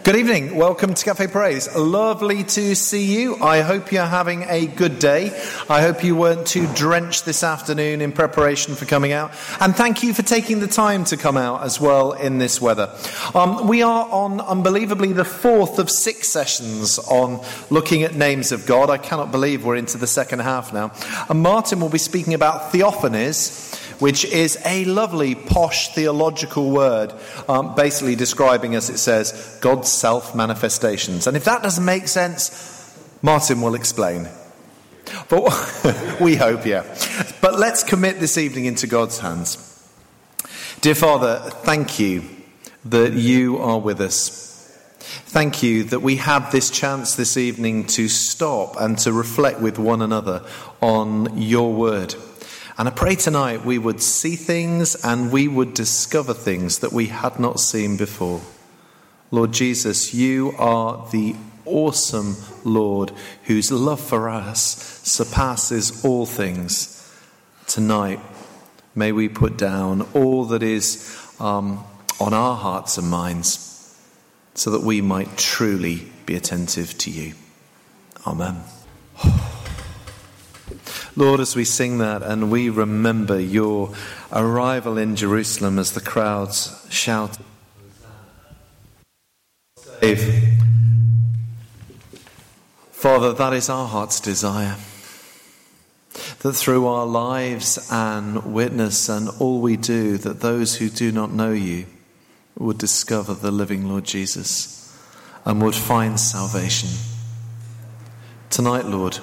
Good evening. Welcome to Cafe Praise. Lovely to see you. I hope you're having a good day. I hope you weren't too drenched this afternoon in preparation for coming out. And thank you for taking the time to come out as well in this weather. We are on, unbelievably, the fourth of 6 sessions on looking at names of God. I cannot believe we're into the second half now. And Martin will be speaking about theophanies, which is a lovely, posh theological word, basically describing, as it says, God's self-manifestations. And if that doesn't make sense, Martin will explain. But we hope, yeah. But let's commit this evening into God's hands. Dear Father, thank you that you are with us. Thank you that we have this chance this evening to stop and to reflect with one another on your word. And I pray tonight we would see things and we would discover things that we had not seen before. Lord Jesus, you are the awesome Lord whose love for us surpasses all things. Tonight, may we put down all that is on our hearts and minds so that we might truly be attentive to you. Amen. Lord, as we sing that and we remember your arrival in Jerusalem as the crowds shout, Father, that is our heart's desire, that through our lives and witness and all we do, that those who do not know you would discover the living Lord Jesus and would find salvation. Tonight, Lord,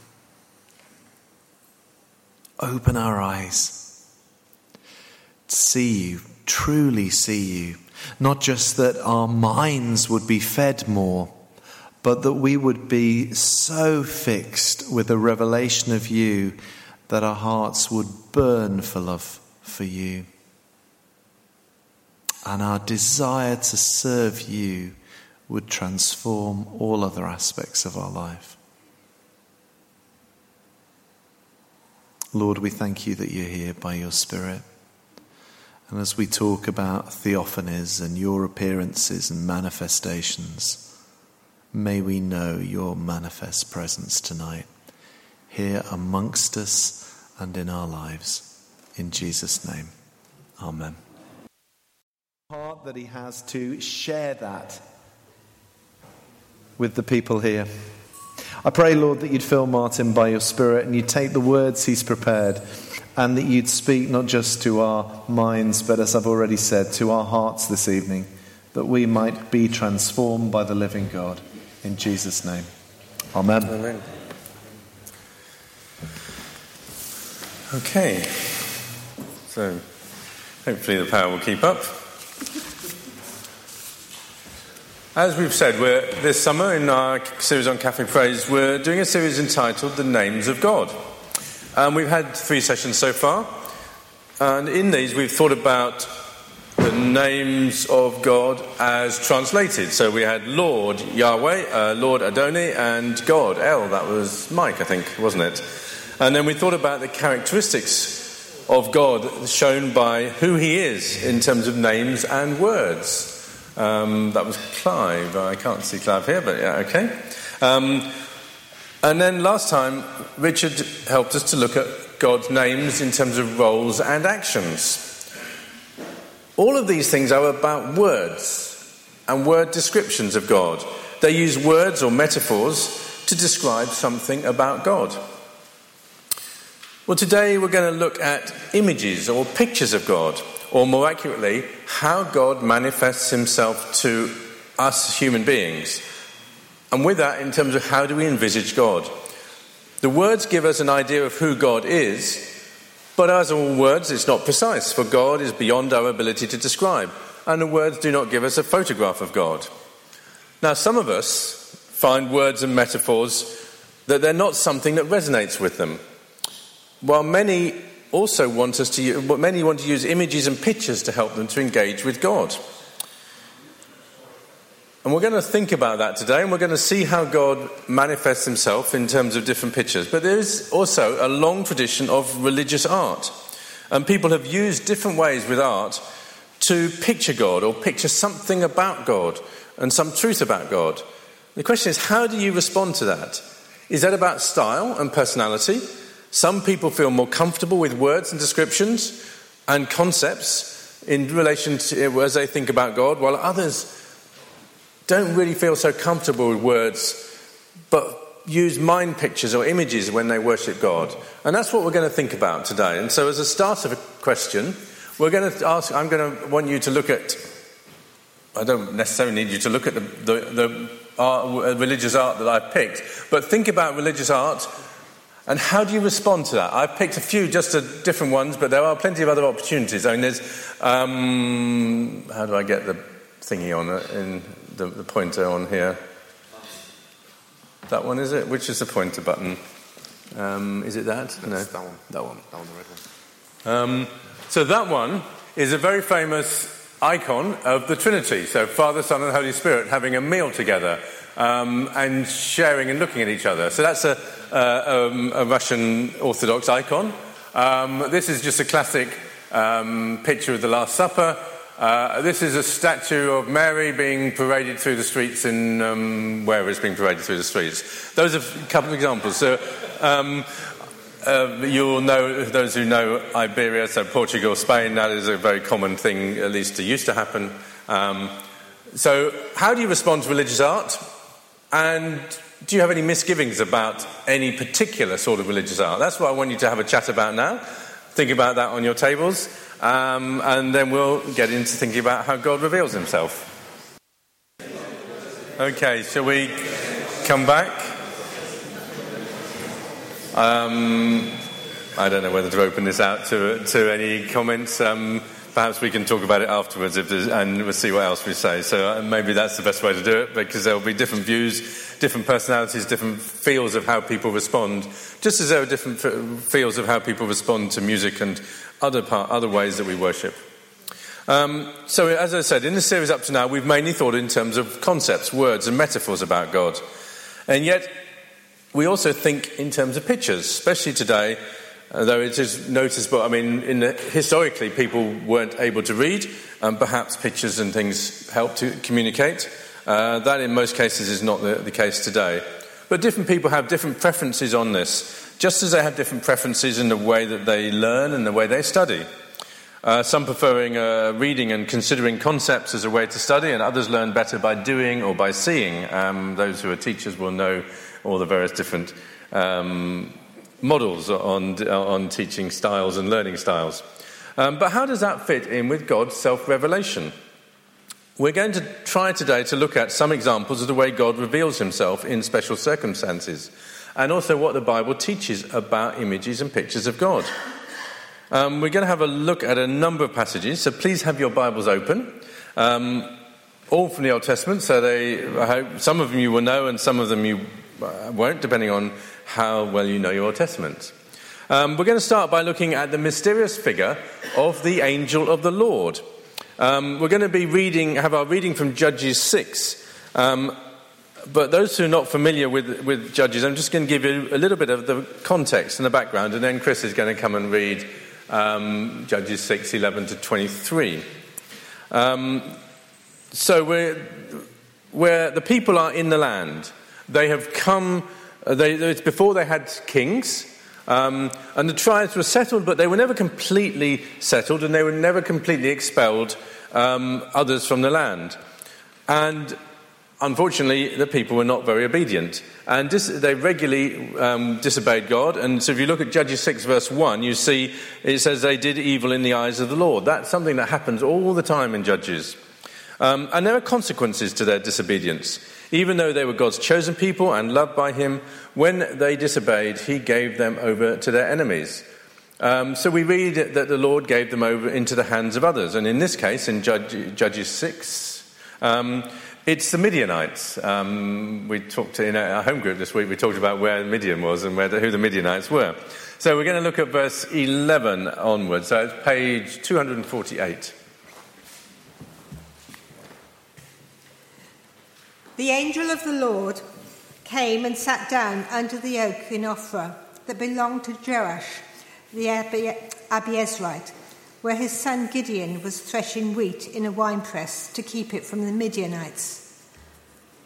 open our eyes to see you, truly see you. Not just that our minds would be fed more, but that we would be so fixed with the revelation of you that our hearts would burn for love for you. And our desire to serve you would transform all other aspects of our life. Lord, we thank you that you're here by your Spirit. And as we talk about theophanies and your appearances and manifestations, may we know your manifest presence tonight, here amongst us and in our lives. In Jesus' name, amen. Heart that he has to share that with the people here. I pray, Lord, that you'd fill Martin by your Spirit and you'd take the words he's prepared and that you'd speak not just to our minds, but as I've already said, to our hearts this evening, that we might be transformed by the living God. In Jesus' name. Amen. Amen. Okay. So, hopefully the power will keep up. As we've said, this summer in our series on Cafe Praise, we're doing a series entitled The Names of God. We've had 3 sessions so far, and in these we've thought about the names of God as translated. So we had Lord Yahweh, Lord Adonai, and God, El, that was Mike, I think, wasn't it? And then we thought about the characteristics of God shown by who he is in terms of names and words. That was Clive. I can't see Clive here, but yeah, okay. And then last time, Richard helped us to look at God's names in terms of roles and actions. All of these things are about words and word descriptions of God. They use words or metaphors to describe something about God. Well, today we're going to look at images or pictures of God, or more accurately, how God manifests himself to us human beings. And with that, in terms of how do we envisage God. The words give us an idea of who God is, but as all words, it's not precise, for God is beyond our ability to describe, and the words do not give us a photograph of God. Now, some of us find words and metaphors that they're not something that resonates with them, while many also want to use images and pictures to help them to engage with God. And we're going to think about that today, and we're going to see how God manifests himself in terms of different pictures. But there is also a long tradition of religious art. And people have used different ways with art to picture God or picture something about God. and some truth about God. The question is, how do you respond to that? Is that about style and personality? Some people feel more comfortable with words and descriptions and concepts in relation to as they think about God, while others don't really feel so comfortable with words, but use mind pictures or images when they worship God. And that's what we're going to think about today. And so as a start of a question, I'm going to want you to look at, I don't necessarily need you to look at the religious art that I've picked, but think about religious art and how do you respond to that? I've picked a few just different ones, but there are plenty of other opportunities. I mean, there's, how do I get the thingy on it, in the pointer on here? That one, is it? Which is the pointer button? Is it that? No. That one. That one. That one, the red one. So that one is a very famous icon of the Trinity. So Father, Son and Holy Spirit having a meal together and sharing and looking at each other. So that's a Russian Orthodox icon. This is just a classic picture of the Last Supper. This is a statue of Mary being paraded through the streets in wherever it's being paraded through the streets. Those are a couple of examples. So you'll know, those who know Iberia, so Portugal, Spain, that is a very common thing, at least it used to happen. So how do you respond to religious art? And do you have any misgivings about any particular sort of religious art? That's what I want you to have a chat about now. Think about that on your tables. And then we'll get into thinking about how God reveals himself. Okay, shall we come back? I don't know whether to open this out to any comments. Perhaps we can talk about it afterwards and we'll see what else we say. So maybe that's the best way to do it, because there will be different views, different personalities, different feels of how people respond, just as there are different feels of how people respond to music and other ways that we worship. So as I said, in the series up to now, we've mainly thought in terms of concepts, words and metaphors about God. And yet we also think in terms of pictures, especially today, though it is noticeable. I mean, historically, people weren't able to read, and perhaps pictures and things help to communicate. That, in most cases, is not the case today. But different people have different preferences on this, just as they have different preferences in the way that they learn and the way they study. Some preferring reading and considering concepts as a way to study, and others learn better by doing or by seeing. Those who are teachers will know all the various different models on teaching styles and learning styles. But how does that fit in with God's self-revelation? We're going to try today to look at some examples of the way God reveals himself in special circumstances, and also what the Bible teaches about images and pictures of God. We're going to have a look at a number of passages, so please have your Bibles open. All from the Old Testament, so I hope some of them you will know and some of them you won't, depending on how well you know your Old Testament. We're going to start by looking at the mysterious figure of the angel of the Lord. We're going to have our reading from Judges 6. But those who are not familiar with Judges, I'm just going to give you a little bit of the context and the background, and then Chris is going to come and read Judges 6, 11 to 23. So where the people are in the land, they have come, it's before they had kings, and the tribes were settled, but they were never completely settled, and they were never completely expelled others from the land. And unfortunately, the people were not very obedient, and they regularly disobeyed God. And so if you look at Judges 6 verse 1, you see it says they did evil in the eyes of the Lord. That's something that happens all the time in Judges. And there are consequences to their disobedience. Even though they were God's chosen people and loved by him, when they disobeyed, he gave them over to their enemies. So we read that the Lord gave them over into the hands of others. And in this case, in Judges 6, it's the Midianites. We talked in our home group this week, we talked about where Midian was and who the Midianites were. So we're going to look at verse 11 onwards. So it's page 248. The angel of the Lord came and sat down under the oak in Ophrah that belonged to Joash, the Abiezrite, where his son Gideon was threshing wheat in a winepress to keep it from the Midianites.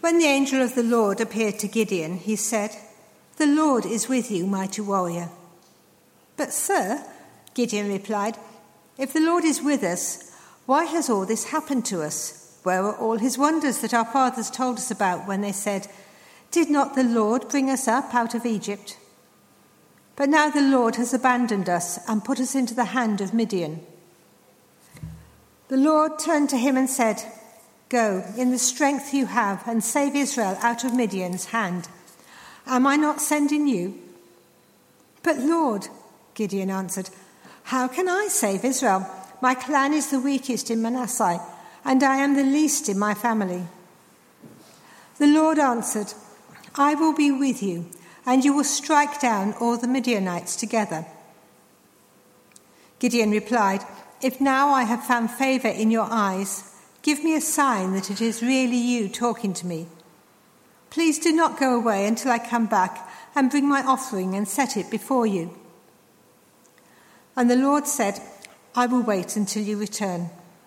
When the angel of the Lord appeared to Gideon, he said, "The Lord is with you, mighty warrior." "But sir," Gideon replied, "if the Lord is with us, why has all this happened to us? Where are all his wonders that our fathers told us about when they said, 'Did not the Lord bring us up out of Egypt?' But now the Lord has abandoned us and put us into the hand of Midian." The Lord turned to him and said, "Go in the strength you have and save Israel out of Midian's hand. Am I not sending you?" "But Lord," Gideon answered, "how can I save Israel? My clan is the weakest in Manasseh, and I am the least in my family." The Lord answered, "I will be with you, and you will strike down all the Midianites together." Gideon replied, "If now I have found favor in your eyes, give me a sign that it is really you talking to me. Please do not go away until I come back and bring my offering and set it before you." And the Lord said, "I will wait until you return."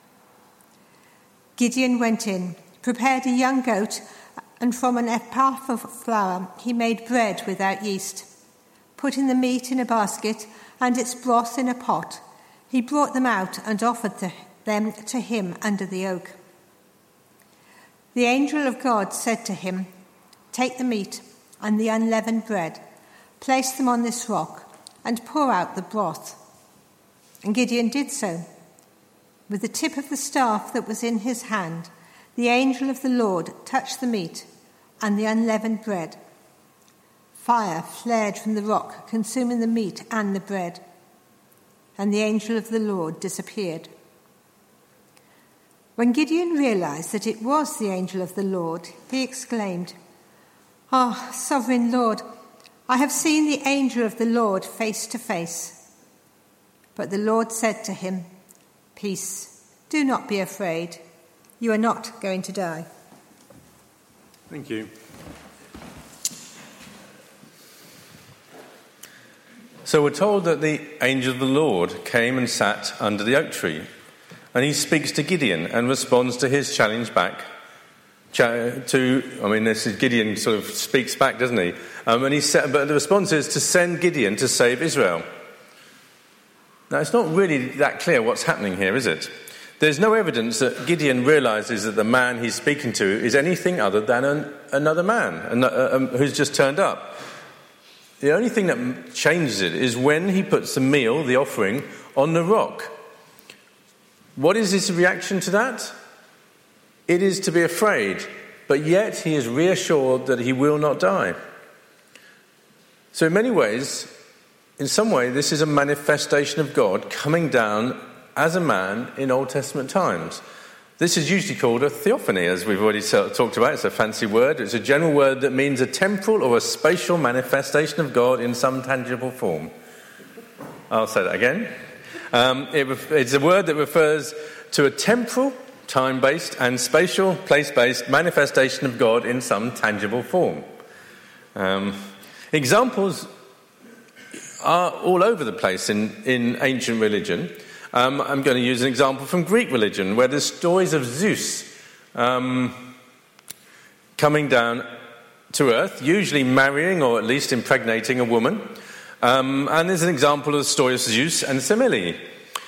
Gideon went in, prepared a young goat, and from an ephah of flour he made bread without yeast. Putting the meat in a basket and its broth in a pot, he brought them out and offered them to him under the oak. The angel of God said to him, "Take the meat and the unleavened bread, place them on this rock, and pour out the broth." And Gideon did so. With the tip of the staff that was in his hand, the angel of the Lord touched the meat and the unleavened bread. Fire flared from the rock, consuming the meat and the bread. And the angel of the Lord disappeared. When Gideon realized that it was the angel of the Lord, he exclaimed, "Ah, sovereign Lord, I have seen the angel of the Lord face to face." But the Lord said to him, "Peace, do not be afraid. You are not going to die." Thank you. So we're told that the angel of the Lord came and sat under the oak tree, and he speaks to Gideon and responds to his challenge back. This is Gideon sort of speaks back, doesn't he? But the response is to send Gideon to save Israel. Now, it's not really that clear what's happening here, is it? There's no evidence that Gideon realizes that the man he's speaking to is anything other than another man who's just turned up. The only thing that changes it is when he puts the meal, the offering, on the rock. What is his reaction to that? It is to be afraid, but yet he is reassured that he will not die. So in some way, this is a manifestation of God coming down as a man in Old Testament times. This is usually called a theophany, as we've already talked about. It's a fancy word. It's a general word that means a temporal or a spatial manifestation of God in some tangible form. I'll say that again. It's a word that refers to a temporal, time-based, and spatial, place-based manifestation of God in some tangible form. Examples are all over the place in ancient religion. I'm going to use an example from Greek religion, where there's stories of Zeus coming down to earth, usually marrying or at least impregnating a woman. And there's an example of the story of Zeus and Semele,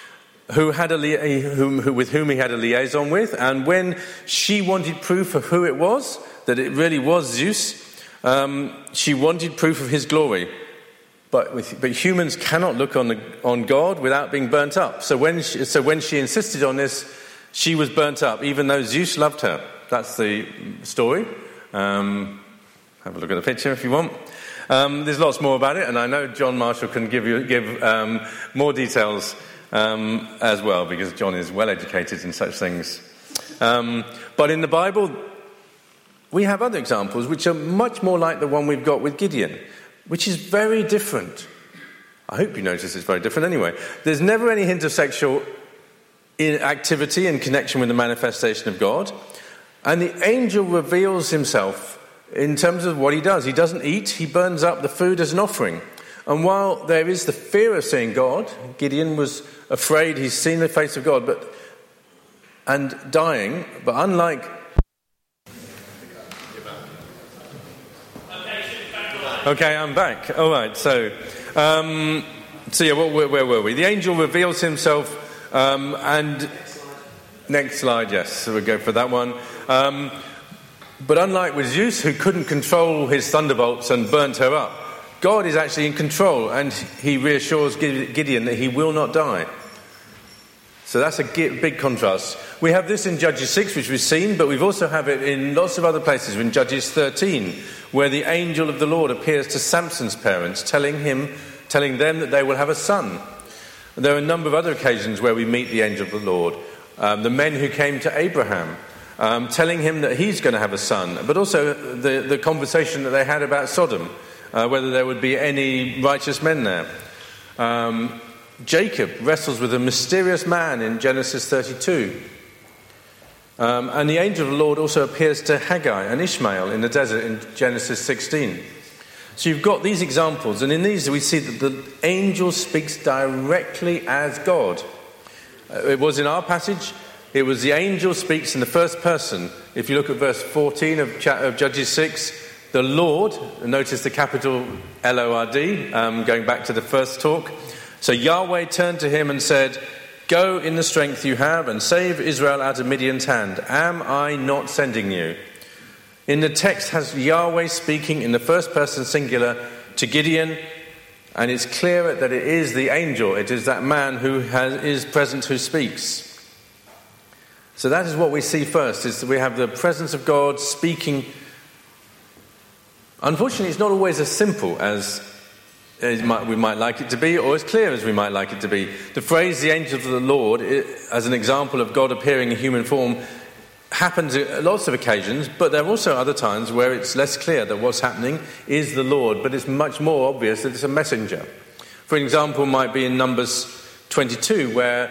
with whom he had a liaison with. And when she wanted proof of who it was, that it really was Zeus, she wanted proof of his glory. But humans cannot look on God without being burnt up. So when she insisted on this, she was burnt up, even though Zeus loved her. That's the story. Have a look at the picture if you want. There's lots more about it, and I know John Marshall can give more details as well, because John is well educated in such things. But in the Bible, we have other examples which are much more like the one we've got with Gideon, which is very different. I hope you notice it's very different anyway. There's never any hint of sexual activity in connection with the manifestation of God. And the angel reveals himself in terms of what he does. He doesn't eat, he burns up the food as an offering. And while there is the fear of seeing God, Gideon was afraid he's seen the face of God and dying, but unlike... Okay, I'm back. All right, so yeah, where were we? The angel reveals himself, and next slide, yes, so we'll go for that one. But unlike with Zeus, who couldn't control his thunderbolts and burnt her up, God is actually in control, and he reassures Gideon that he will not die. So that's a big contrast. We have this in Judges 6, which we've seen, but we've also have it in lots of other places. In Judges 13, where the angel of the Lord appears to Samson's parents, telling them that they will have a son. There are a number of other occasions where we meet the angel of the Lord. The men who came to Abraham, telling him that he's going to have a son, but also the conversation that they had about Sodom, whether there would be any righteous men there. Jacob wrestles with a mysterious man in Genesis 32. And the angel of the Lord also appears to Haggai and Ishmael in the desert in Genesis 16. So you've got these examples, and in these we see that the angel speaks directly as God. It was in our passage, it was the angel speaks in the first person. If you look at verse 14 of Judges 6, the Lord, notice the capital L-O-R-D, going back to the first talk. So Yahweh turned to him and said, "Go in the strength you have and save Israel out of Midian's hand. Am I not sending you?" In the text has Yahweh speaking in the first person singular to Gideon, and it's clear that it is the angel, it is that man who is present who speaks. So that is what we see first, is that we have the presence of God speaking. Unfortunately, it's not always as simple as we might like it to be, or as clear as we might like it to be. The phrase, the angel of the Lord, as an example of God appearing in human form, happens at lots of occasions, but there are also other times where it's less clear that what's happening is the Lord, but it's much more obvious that it's a messenger. For example, might be in Numbers 22, where,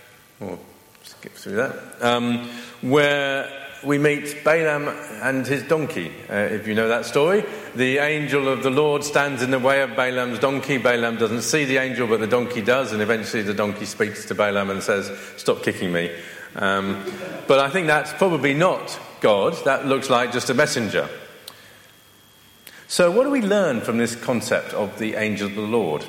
skip through that, where we meet Balaam and his donkey. If you know that story, the angel of the Lord stands in the way of Balaam's donkey. Balaam doesn't see the angel, but the donkey does, and eventually the donkey speaks to Balaam and says, "Stop kicking me." But I think that's probably not God. That looks like just a messenger. So what do we learn from this concept of the angel of the Lord?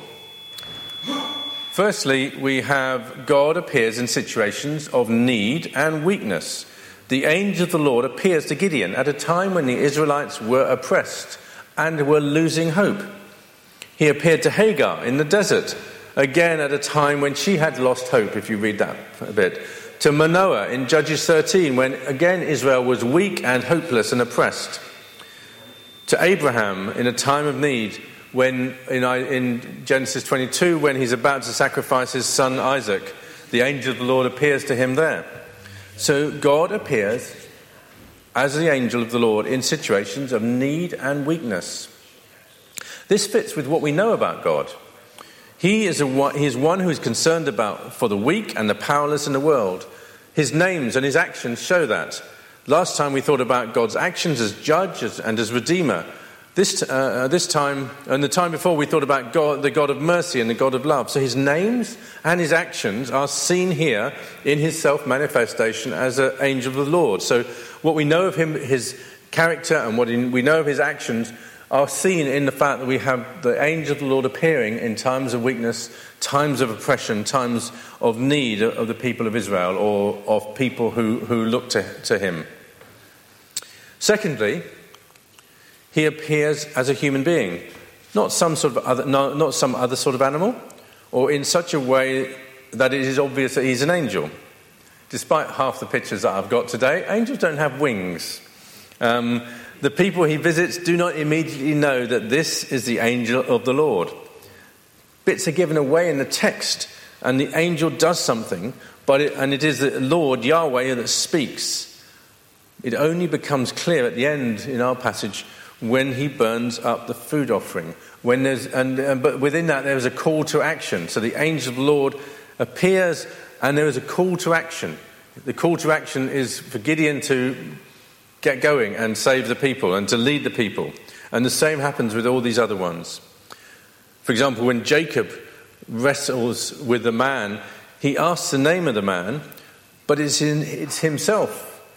Firstly, we have God appears in situations of need and weakness. The angel of the Lord appears to Gideon at a time when the Israelites were oppressed and were losing hope. He appeared to Hagar in the desert, again at a time when she had lost hope, if you read that a bit. To Manoah in Judges 13, when again Israel was weak and hopeless and oppressed. To Abraham in a time of need, when in Genesis 22, when he's about to sacrifice his son Isaac, the angel of the Lord appears to him there. So God appears as the angel of the Lord in situations of need and weakness. This fits with what we know about God. He is one who is concerned for the weak and the powerless in the world. His names and his actions show that. Last time we thought about God's actions as judge and as redeemer. This time, and the time before, we thought about God, the God of mercy and the God of love. So his names and his actions are seen here in his self-manifestation as an angel of the Lord. So what we know of him, his character, and what we know of his actions are seen in the fact that we have the angel of the Lord appearing in times of weakness, times of oppression, times of need of the people of Israel, or of people who look to him. Secondly, he appears as a human being, not some other sort of animal, or in such a way that it is obvious that he's an angel. Despite half the pictures that I've got today, angels don't have wings. The people he visits do not immediately know that this is the angel of the Lord. Bits are given away in the text, and the angel does something, and it is the Lord, Yahweh, that speaks. It only becomes clear at the end in our passage when he burns up the food offering. But within that there is a call to action. So the angel of the Lord appears, and there is a call to action. The call to action is for Gideon to get going and save the people and to lead the people. And the same happens with all these other ones. For example, when Jacob wrestles with the man, he asks the name of the man, but it's himself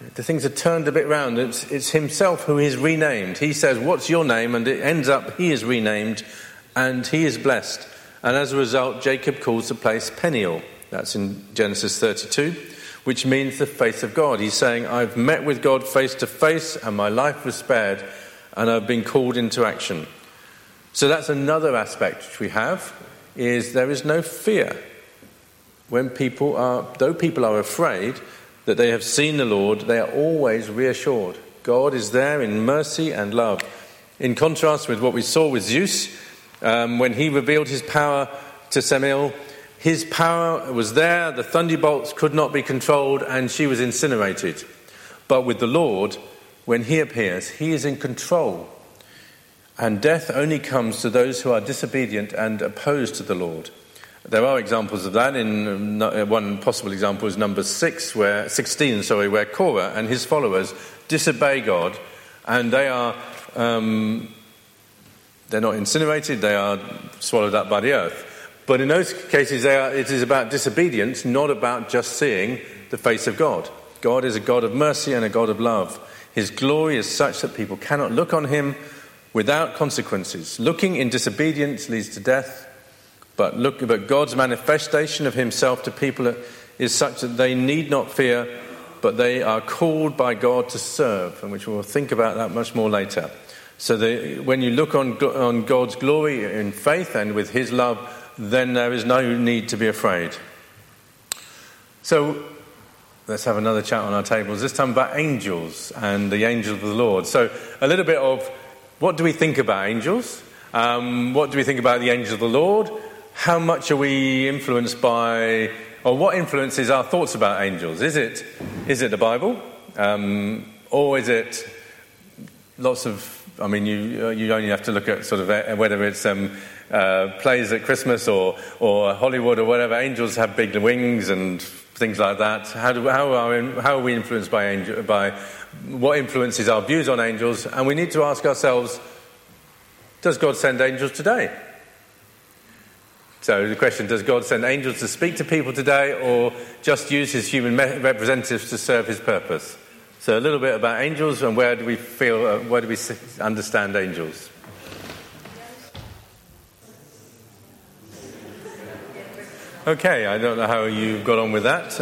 the things are turned a bit round. It's himself who is renamed. He says, "What's your name?" And it ends up he is renamed and he is blessed. And as a result, Jacob calls the place Peniel. That's in Genesis 32, which means the face of God. He's saying, I've met with God face to face and my life was spared and I've been called into action. So that's another aspect which we have, is there is no fear. Though people are afraid that they have seen the Lord, they are always reassured. God is there in mercy and love. In contrast with what we saw with Zeus, when he revealed his power to Semele, his power was there, the thunderbolts could not be controlled, and she was incinerated. But with the Lord, when he appears, he is in control. And death only comes to those who are disobedient and opposed to the Lord. There are examples of that. In one possible example is Numbers 16, where Korah and his followers disobey God, and they are they're not incinerated; they are swallowed up by the earth. But in those cases, it is about disobedience, not about just seeing the face of God. God is a God of mercy and a God of love. His glory is such that people cannot look on him without consequences. Looking in disobedience leads to death. But God's manifestation of himself to people is such that they need not fear, but they are called by God to serve, and which we'll think about that much more later. So when you look on God's glory in faith and with his love, then there is no need to be afraid. So let's have another chat on our tables, this time about angels and the angel of the Lord. So a little bit of what do we think about angels? What do we think about the angel of the Lord? How much are we influenced by, or what influences our thoughts about angels? Is it the Bible? Or is it lots of, you only have to look at sort of whether it's plays at Christmas or Hollywood or whatever. Angels have big wings and things like that. How are we influenced by what influences our views on angels? And we need to ask ourselves, does God send angels today? So the question, does God send angels to speak to people today, or just use his human representatives to serve his purpose? So a little bit about angels and where do we understand angels? Okay, I don't know how you got on with that.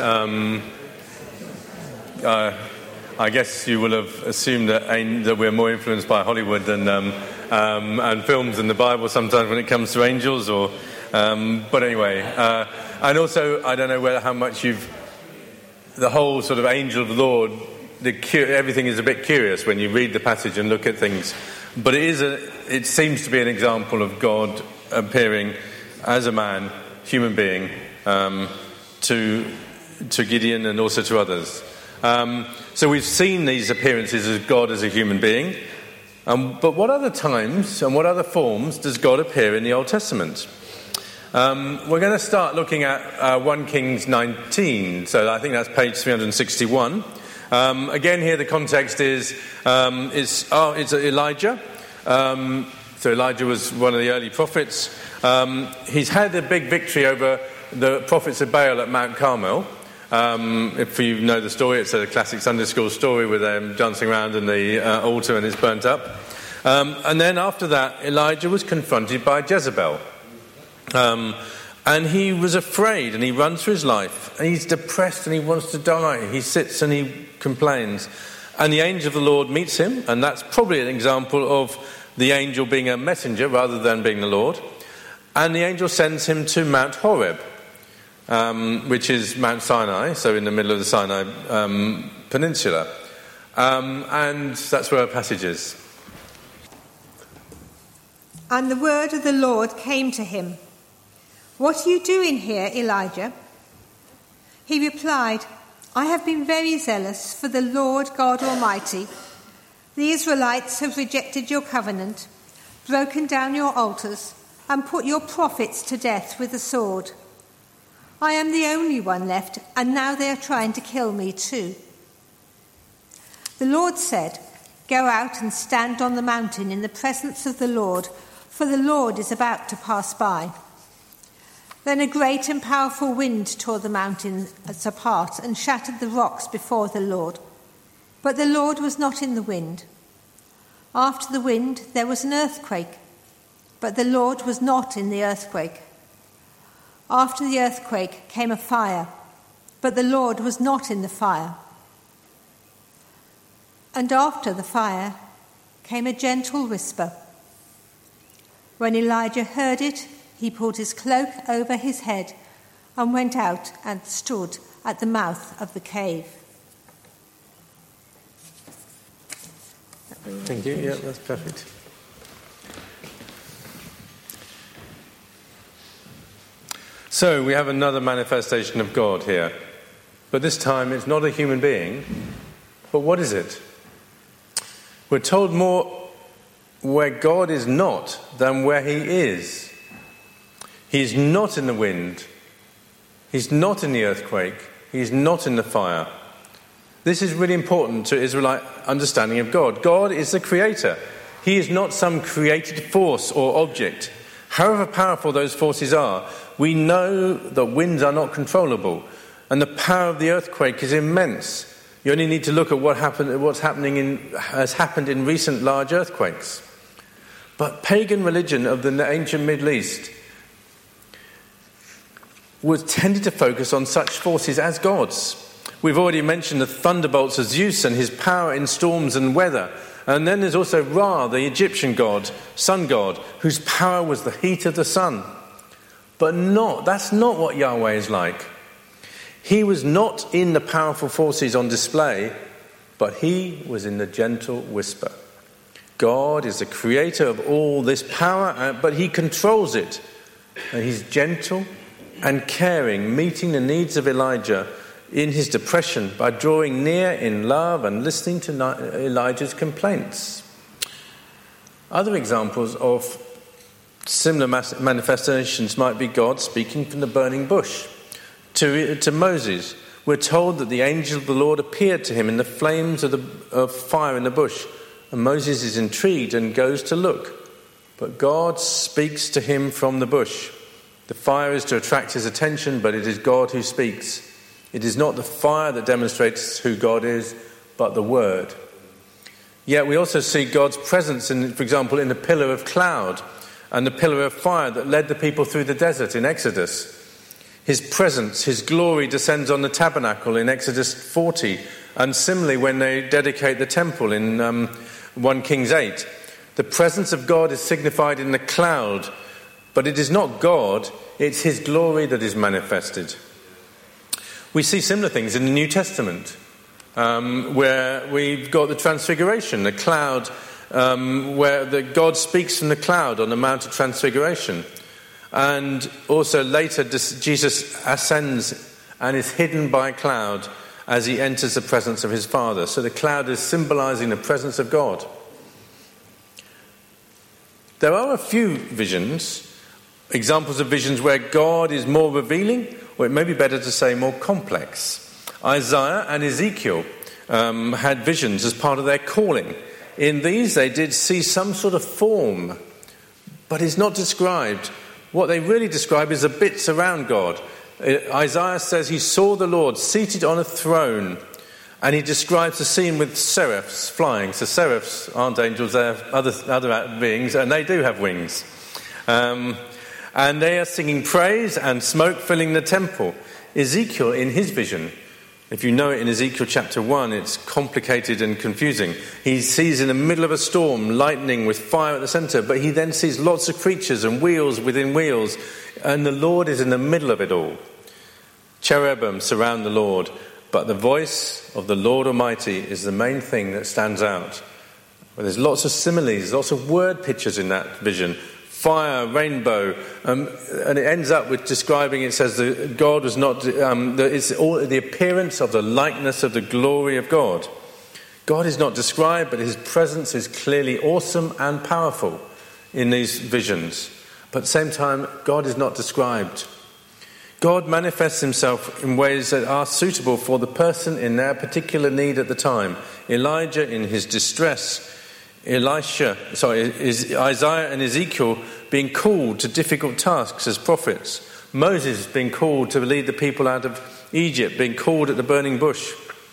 I guess you will have assumed that we're more influenced by Hollywood and films and the Bible sometimes when it comes to angels, or but anyway, and also I don't know how much the whole sort of angel of the Lord. Everything is a bit curious when you read the passage and look at things, but it seems to be an example of God appearing as a man, human being, to Gideon and also to others. So we've seen these appearances of God as a human being, but what other times and what other forms does God appear in the Old Testament? We're going to start looking at 1 Kings 19, so I think that's page 361. Again, here the context is it's Elijah. So Elijah was one of the early prophets. He's had a big victory over the prophets of Baal at Mount Carmel. If you know the story, it's a classic Sunday school story with them dancing around in the altar and it's burnt up. And then after that, Elijah was confronted by Jezebel. And he was afraid and he runs for his life. And he's depressed and he wants to die. He sits and he complains. And the angel of the Lord meets him. And that's probably an example of the angel being a messenger rather than being the Lord. And the angel sends him to Mount Horeb, which is Mount Sinai, so in the middle of the Sinai Peninsula. And that's where our passage is. And the word of the Lord came to him. "What are you doing here, Elijah?" He replied, "I have been very zealous for the Lord God Almighty. The Israelites have rejected your covenant, broken down your altars, and put your prophets to death with the sword. I am the only one left, and now they are trying to kill me too." The Lord said, "Go out and stand on the mountain in the presence of the Lord, for the Lord is about to pass by." Then a great and powerful wind tore the mountains apart and shattered the rocks before the Lord. But the Lord was not in the wind. After the wind there was an earthquake, but the Lord was not in the earthquake. After the earthquake came a fire, but the Lord was not in the fire. And after the fire came a gentle whisper. When Elijah heard it, he pulled his cloak over his head and went out and stood at the mouth of the cave. Thank you. Yeah, that's perfect. So we have another manifestation of God here. But this time it's not a human being. But what is it? We're told more where God is not than where he is. He's not in the wind. He's not in the earthquake. He's not in the fire. This is really important to Israelite understanding of God. God is the creator. He is not some created force or object. However powerful those forces are, we know that winds are not controllable, and the power of the earthquake is immense. You only need to look at has happened in recent large earthquakes. But pagan religion of the ancient Middle East was tended to focus on such forces as gods. We've already mentioned the thunderbolts of Zeus and his power in storms and weather. And then there's also Ra, the Egyptian god, sun god, whose power was the heat of the sun. But that's not what Yahweh is like. He was not in the powerful forces on display, but he was in the gentle whisper. God is the creator of all this power, but he controls it. And he's gentle and caring, meeting the needs of Elijah in his depression by drawing near in love and listening to Elijah's complaints. Other examples of similar manifestations might be God speaking from the burning bush. To Moses, we're told that the angel of the Lord appeared to him in the flames of fire in the bush, and Moses is intrigued and goes to look. But God speaks to him from the bush. The fire is to attract his attention, but it is God who speaks. It is not the fire that demonstrates who God is, but the word. Yet we also see God's presence, for example, in the pillar of cloud and the pillar of fire that led the people through the desert in Exodus. His presence, his glory descends on the tabernacle in Exodus 40, and similarly when they dedicate the temple in 1 Kings 8. The presence of God is signified in the cloud, but it is not God, it's his glory that is manifested. We see similar things in the New Testament, where we've got the Transfiguration, the cloud, where God speaks from the cloud on the Mount of Transfiguration. And also later, Jesus ascends and is hidden by a cloud as he enters the presence of his Father. So the cloud is symbolizing the presence of God. There are a few visions, examples of visions where God is more revealing, or it may be better to say more complex. Isaiah and Ezekiel had visions as part of their calling. In these they did see some sort of form, but it's not described. What they really describe is the bits around God. Isaiah says he saw the Lord seated on a throne, and he describes the scene with seraphs flying. So seraphs aren't angels, they're other beings, and they do have wings. And they are singing praise and smoke filling the temple. Ezekiel, in his vision, if you know it in Ezekiel chapter 1, it's complicated and confusing. He sees in the middle of a storm lightning with fire at the center, but he then sees lots of creatures and wheels within wheels, and the Lord is in the middle of it all. Cherubim surround the Lord, but the voice of the Lord Almighty is the main thing that stands out. Well, there's lots of similes, lots of word pictures in that vision. Fire, rainbow, and it ends up with describing, it says that God was not, it's all the appearance of the likeness of the glory of God. God is not described, but his presence is clearly awesome and powerful in these visions. But at the same time, God is not described. God manifests himself in ways that are suitable for the person in their particular need at the time. Elijah in his distress, Isaiah and Ezekiel being called to difficult tasks as prophets. Moses being called to lead the people out of Egypt, being called at the burning bush.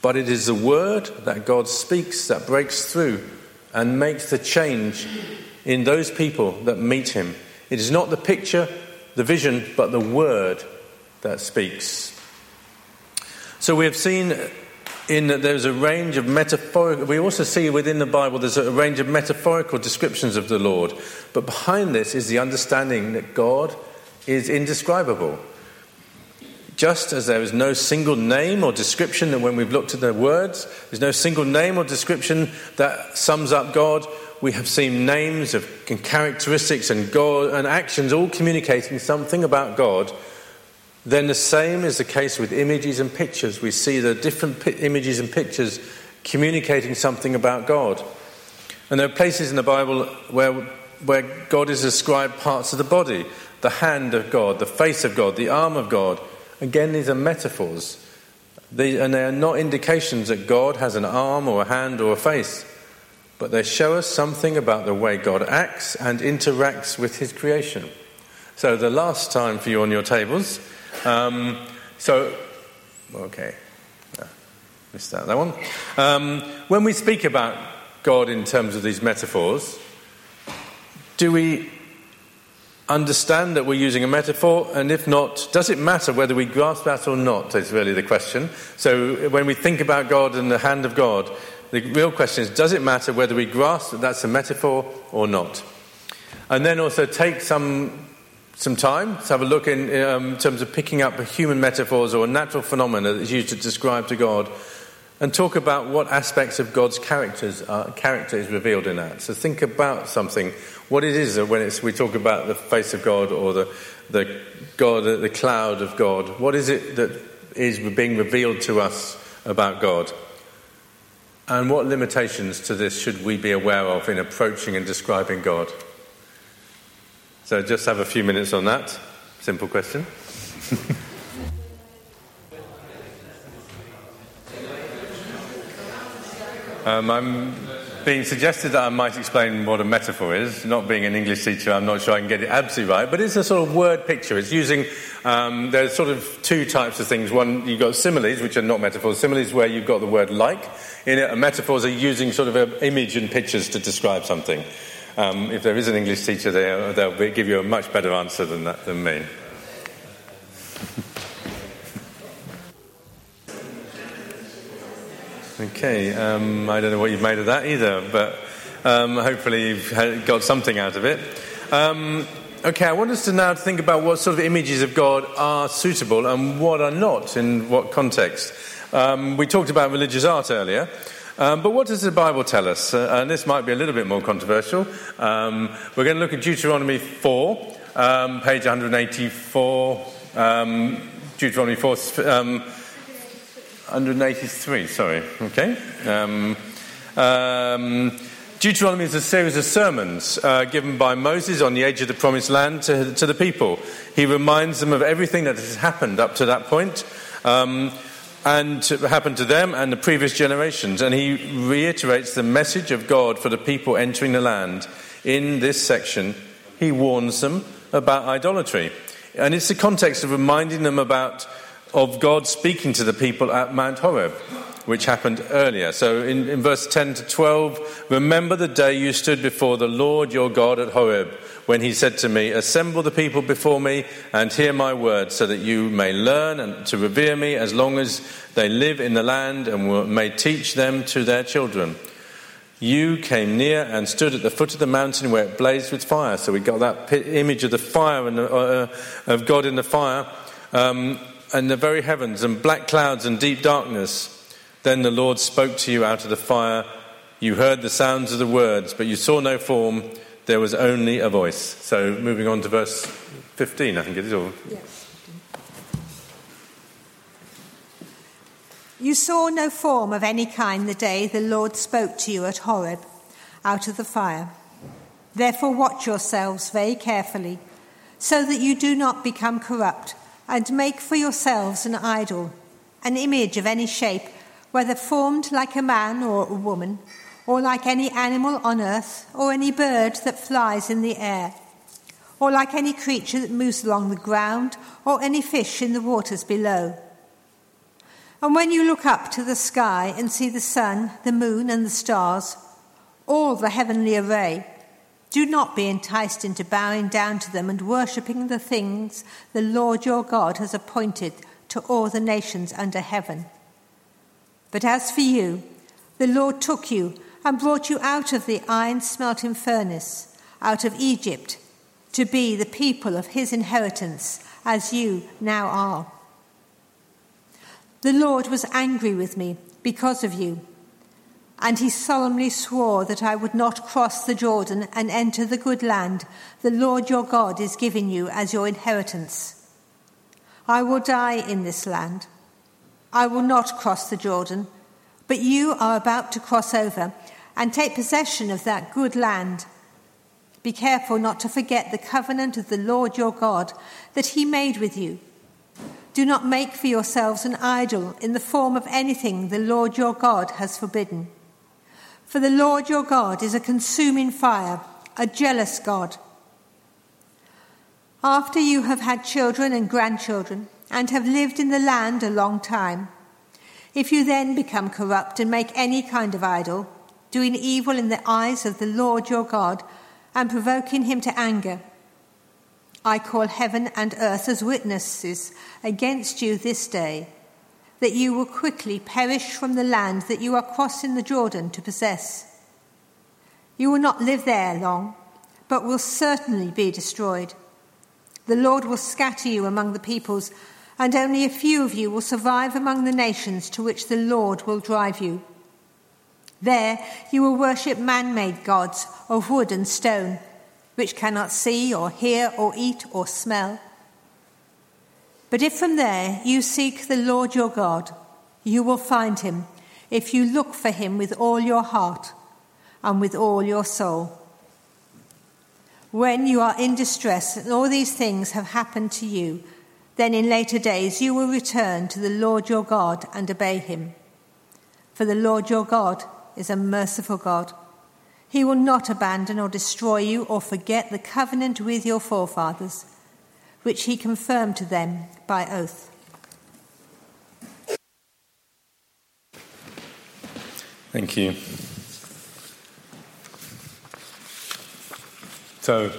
But it is the word that God speaks that breaks through and makes the change in those people that meet him. It is not the picture, the vision, but the word that speaks. So we have seen in that there's a range of metaphorical, we also see within the Bible there's a range of metaphorical descriptions of the Lord. But behind this is the understanding that God is indescribable. Just as there is no single name or description that when we've looked at the words, there's no single name or description that sums up God, we have seen names of characteristics and God and actions all communicating something about God. Then the same is the case with images and pictures. We see the different images and pictures communicating something about God. And there are places in the Bible where God is described parts of the body, the hand of God, the face of God, the arm of God. Again, these are metaphors. And they are not indications that God has an arm or a hand or a face. But they show us something about the way God acts and interacts with his creation. So the last time for you on your tables. Missed out that one. When we speak about God in terms of these metaphors, do we understand that we're using a metaphor? And if not, does it matter whether we grasp that or not, is really the question. So when we think about God and the hand of God, the real question is, does it matter whether we grasp that that's a metaphor or not? And then also take some time to have a look in terms of picking up human metaphors or a natural phenomena that is used to describe to God, and talk about what aspects of God's character is revealed in that. So think about something, what it is when we talk about the face of God or the cloud of God. What is it that is being revealed to us about God? And what limitations to this should we be aware of in approaching and describing God? So just have a few minutes on that. Simple question. I'm being suggested that I might explain what a metaphor is. Not being an English teacher, I'm not sure I can get it absolutely right. But it's a sort of word picture. It's using, there's sort of two types of things. One, you've got similes, which are not metaphors. Similes where you've got the word like in it. And metaphors are using sort of an image and pictures to describe something. If there is an English teacher there, they'll give you a much better answer than me. Okay, I don't know what you've made of that either, but hopefully you've got something out of it. Okay, I want us to now think about what sort of images of God are suitable and what are not, in what context. We talked about religious art earlier. But what does the Bible tell us? And this might be a little bit more controversial. We're going to look at Deuteronomy 4, page 184. Deuteronomy 4, 183, sorry. Okay. Deuteronomy is a series of sermons given by Moses on the edge of the Promised Land to the people. He reminds them of everything that has happened up to that point. And happened to them and the previous generations. And he reiterates the message of God for the people entering the land. In this section, he warns them about idolatry. And it's the context of reminding them of God speaking to the people at Mount Horeb, which happened earlier. So in verse 10 to 12, remember the day you stood before the Lord your God at Horeb, when he said to me, assemble the people before me and hear my words, so that you may learn and to revere me as long as they live in the land, and may teach them to their children. You came near and stood at the foot of the mountain where it blazed with fire. So we got that image of the fire and of God in the fire, and the very heavens, and black clouds and deep darkness. Then the Lord spoke to you out of the fire. You heard the sounds of the words, but you saw no form. There was only a voice. So moving on to verse 15, I think it is. All. Yes. You saw no form of any kind the day the Lord spoke to you at Horeb, out of the fire. Therefore watch yourselves very carefully, so that you do not become corrupt, and make for yourselves an idol, an image of any shape, whether formed like a man or a woman, or like any animal on earth, or any bird that flies in the air, or like any creature that moves along the ground, or any fish in the waters below. And when you look up to the sky and see the sun, the moon, and the stars, all the heavenly array, do not be enticed into bowing down to them and worshipping the things the Lord your God has appointed to all the nations under heaven. But as for you, the Lord took you and brought you out of the iron-smelting furnace, out of Egypt, to be the people of his inheritance, as you now are. The Lord was angry with me because of you, and he solemnly swore that I would not cross the Jordan and enter the good land the Lord your God is giving you as your inheritance. I will die in this land. I will not cross the Jordan, but you are about to cross over and take possession of that good land. Be careful not to forget the covenant of the Lord your God that he made with you. Do not make for yourselves an idol in the form of anything the Lord your God has forbidden. For the Lord your God is a consuming fire, a jealous God. After you have had children and grandchildren and have lived in the land a long time, if you then become corrupt and make any kind of idol, doing evil in the eyes of the Lord your God and provoking him to anger, I call heaven and earth as witnesses against you this day, that you will quickly perish from the land that you are crossing the Jordan to possess. You will not live there long, but will certainly be destroyed. The Lord will scatter you among the peoples, and only a few of you will survive among the nations to which the Lord will drive you. There you will worship man-made gods of wood and stone, which cannot see or hear or eat or smell. But if from there you seek the Lord your God, you will find him if you look for him with all your heart and with all your soul. When you are in distress and all these things have happened to you, then in later days you will return to the Lord your God and obey him. For the Lord your God is a merciful God. He will not abandon or destroy you or forget the covenant with your forefathers, which he confirmed to them by oath. Thank you. So,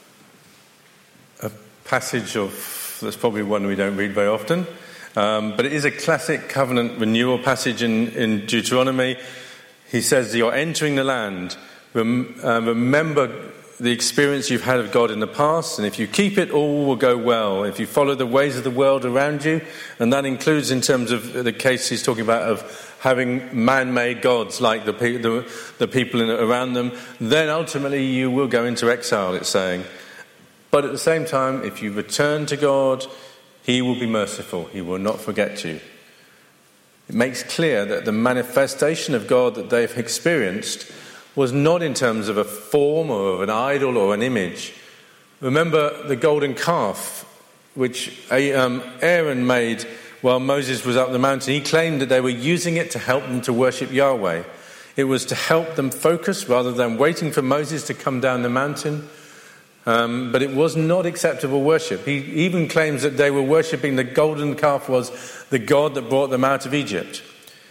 a passage that's probably one we don't read very often, but it is a classic covenant renewal passage in Deuteronomy. He says, you're entering the land. Remember the experience you've had of God in the past, and if you keep it, all will go well. If you follow the ways of the world around you, and that includes in terms of the case he's talking about of having man-made gods like the people around them, then ultimately you will go into exile, it's saying. But at the same time, if you return to God, he will be merciful. He will not forget you. It makes clear that the manifestation of God that they've experienced was not in terms of a form or of an idol or an image. Remember the golden calf, which Aaron made while Moses was up the mountain. He claimed that they were using it to help them to worship Yahweh. It was to help them focus rather than waiting for Moses to come down the mountain. But it was not acceptable worship. He even claims that they were worshipping the golden calf was the God that brought them out of Egypt.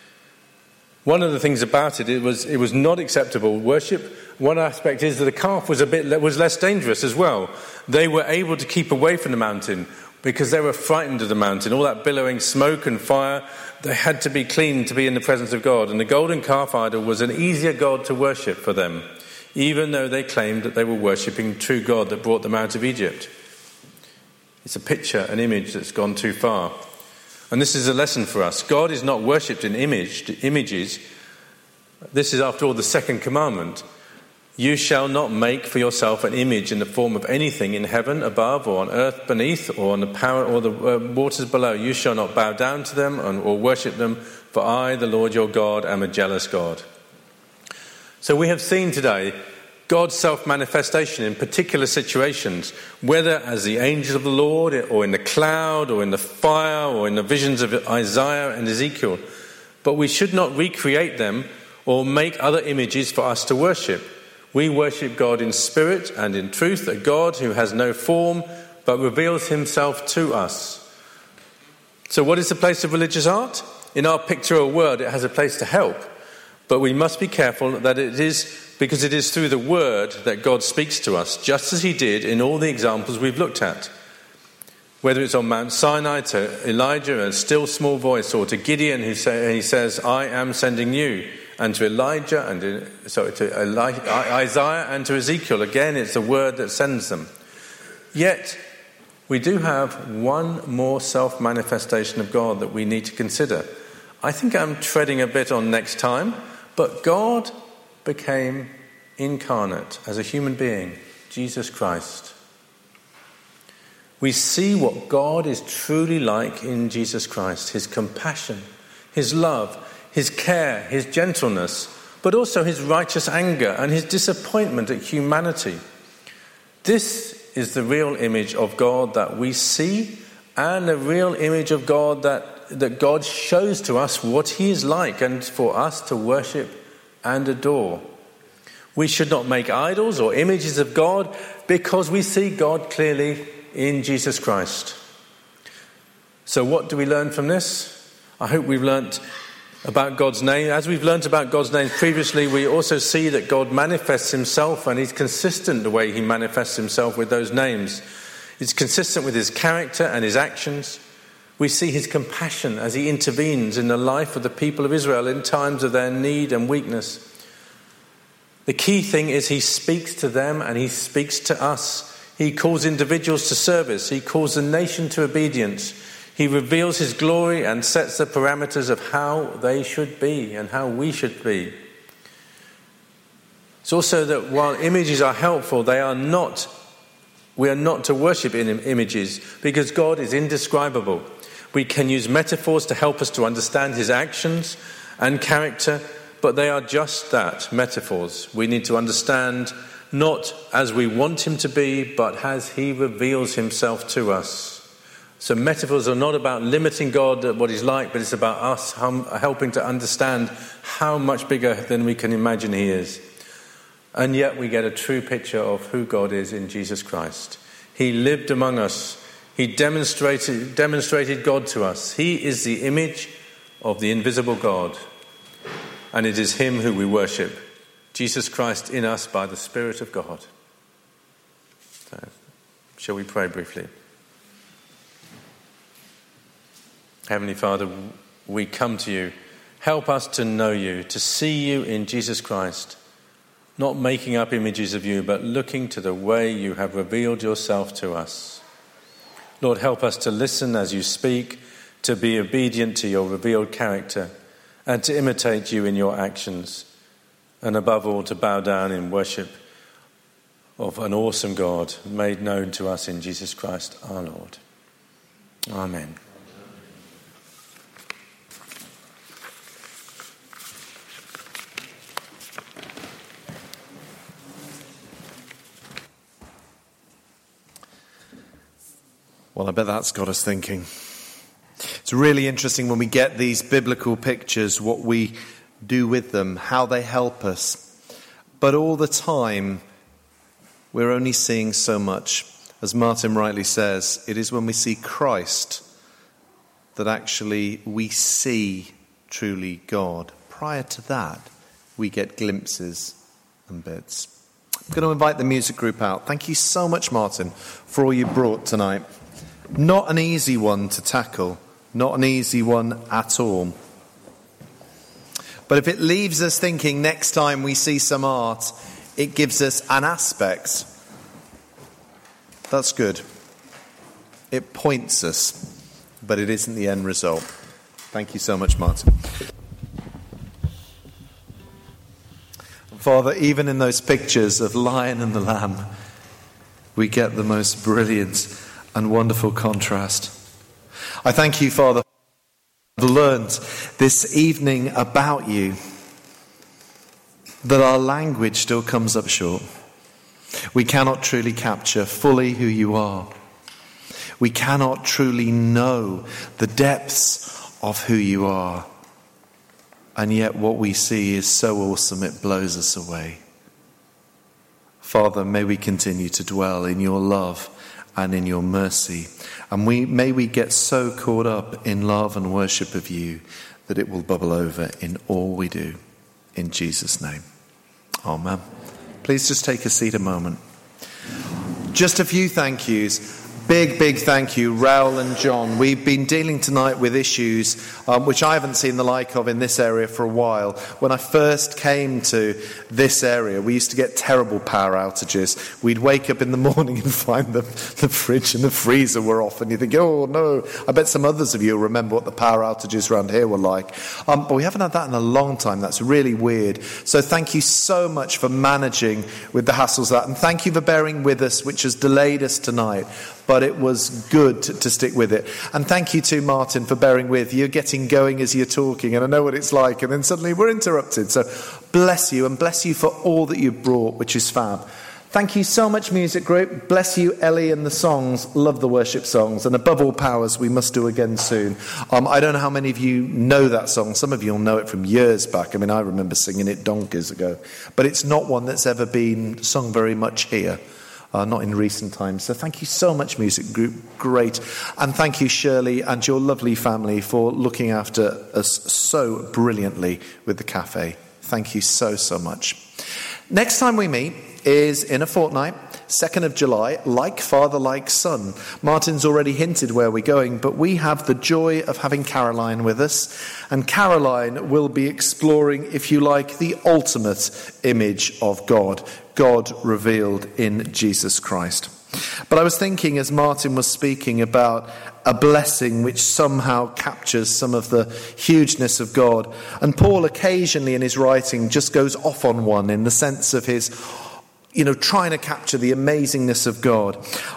One of the things about it was not acceptable worship. One aspect is that the calf was less dangerous as well. They were able to keep away from the mountain because they were frightened of the mountain. All that billowing smoke and fire, they had to be clean to be in the presence of God. And the golden calf idol was an easier God to worship for them, even though they claimed that they were worshipping the true God that brought them out of Egypt. It's a picture, an image that's gone too far. And this is a lesson for us. God is not worshipped in images. This is, after all, the second commandment. You shall not make for yourself an image in the form of anything in heaven above or on earth beneath or on the power or the waters below. You shall not bow down to them or worship them, for I, the Lord your God, am a jealous God. So we have seen today God's self-manifestation in particular situations, whether as the angel of the Lord or in the cloud or in the fire or in the visions of Isaiah and Ezekiel. But we should not recreate them or make other images for us to worship. We worship God in spirit and in truth, a God who has no form but reveals himself to us. So what is the place of religious art? in our pictorial world, it has a place to help. But we must be careful that it is because it is through the word that God speaks to us, just as he did in all the examples we've looked at. Whether it's on Mount Sinai to Elijah, a still small voice, or to Gideon, he says, I am sending you. And to Elijah, Isaiah and to Ezekiel, again, it's the word that sends them. Yet, we do have one more self-manifestation of God that we need to consider. I think I'm treading a bit on next time, but God became incarnate as a human being, Jesus Christ. We see what God is truly like in Jesus Christ, his compassion, his love, his care, his gentleness, but also his righteous anger and his disappointment at humanity. This is the real image of God that we see, and the real image of God that God shows to us what he is like and for us to worship and adore. We should not make idols or images of God because we see God clearly in Jesus Christ. So what do we learn from this? I hope we've learnt about God's name. As we've learnt about God's name previously, we also see that God manifests himself, and he's consistent the way he manifests himself with those names. It's consistent with his character and his actions. We see his compassion as he intervenes in the life of the people of Israel in times of their need and weakness. The key thing is he speaks to them and he speaks to us. He calls individuals to service. He calls the nation to obedience. He reveals his glory and sets the parameters of how they should be and how we should be. It's also that while images are helpful, we are not to worship in images because God is indescribable. We can use metaphors to help us to understand his actions and character, but they are just that, metaphors. We need to understand not as we want him to be, but as he reveals himself to us. So metaphors are not about limiting God at what he's like, but it's about us helping to understand how much bigger than we can imagine he is. And yet we get a true picture of who God is in Jesus Christ. He lived among us. He demonstrated God to us. He is the image of the invisible God. And it is him who we worship. Jesus Christ in us by the Spirit of God. So, shall we pray briefly? Heavenly Father, we come to you. Help us to know you, to see you in Jesus Christ, not making up images of you, but looking to the way you have revealed yourself to us. Lord, help us to listen as you speak, to be obedient to your revealed character, and to imitate you in your actions, and above all to bow down in worship of an awesome God made known to us in Jesus Christ our Lord. Amen. Well, I bet that's got us thinking. It's really interesting when we get these biblical pictures, what we do with them, how they help us. But all the time, we're only seeing so much. As Martin rightly says, it is when we see Christ that actually we see truly God. Prior to that, we get glimpses and bits. I'm going to invite the music group out. Thank you so much, Martin, for all you brought tonight. Not an easy one to tackle. Not an easy one at all. But if it leaves us thinking next time we see some art, it gives us an aspect. That's good. It points us, but it isn't the end result. Thank you so much, Martin. Father, even in those pictures of Lion and the Lamb, we get the most brilliant and wonderful contrast. I thank you, Father, I've learned this evening about you, that our language still comes up short. We cannot truly capture fully who you are. We cannot truly know the depths of who you are. And yet what we see is so awesome it blows us away. Father, may we continue to dwell in your love and in your mercy. And may we get so caught up in love and worship of you that it will bubble over in all we do. In Jesus' name. Amen. Please just take a seat a moment. Just a few thank yous. Big thank you, Raoul and John. We've been dealing tonight with issues which I haven't seen the like of in this area for a while. When I first came to this area, we used to get terrible power outages. We'd wake up in the morning and find the fridge and the freezer were off, and you think, oh no, I bet some others of you remember what the power outages around here were like. But we haven't had that in a long time. That's really weird. So thank you so much for managing with the hassles of that, and thank you for bearing with us, which has delayed us tonight. But it was good to stick with it. And thank you to Martin for bearing with. You're getting going as you're talking, and I know what it's like, and then suddenly we're interrupted. So bless you, and bless you for all that you've brought, which is fab. Thank you so much, music group. Bless you, Ellie, and the songs. Love the worship songs. And above all powers, we must do again soon. I don't know how many of you know that song. Some of you will know it from years back. I mean, I remember singing it donkeys ago. But it's not one that's ever been sung very much here. Not in recent times. So thank you so much, music group. Great. And thank you, Shirley, and your lovely family for looking after us so brilliantly with the cafe. Thank you so much. Next time we meet is in a fortnight, 2nd of July, like father, like son. Martin's already hinted where we're going, but we have the joy of having Caroline with us. And Caroline will be exploring, if you like, the ultimate image of God. God revealed in Jesus Christ. But I was thinking as Martin was speaking about a blessing which somehow captures some of the hugeness of God. And Paul occasionally in his writing just goes off on one in the sense of his, trying to capture the amazingness of God.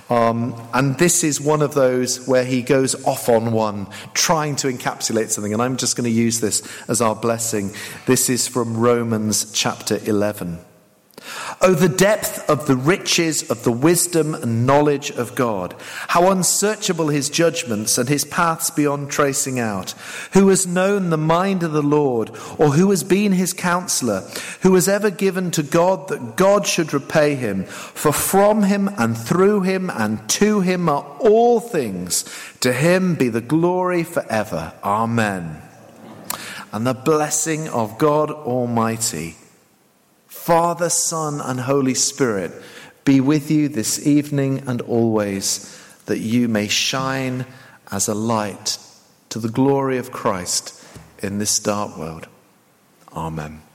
And this is one of those where he goes off on one, trying to encapsulate something. And I'm just going to use this as our blessing. This is from Romans chapter 11. Oh, the depth of the riches of the wisdom and knowledge of God. How unsearchable his judgments and his paths beyond tracing out. Who has known the mind of the Lord, or who has been his counselor? Who has ever given to God that God should repay him? For from him and through him and to him are all things. To him be the glory forever. Amen. And the blessing of God Almighty, Father, Son, and Holy Spirit, be with you this evening and always, that you may shine as a light to the glory of Christ in this dark world. Amen.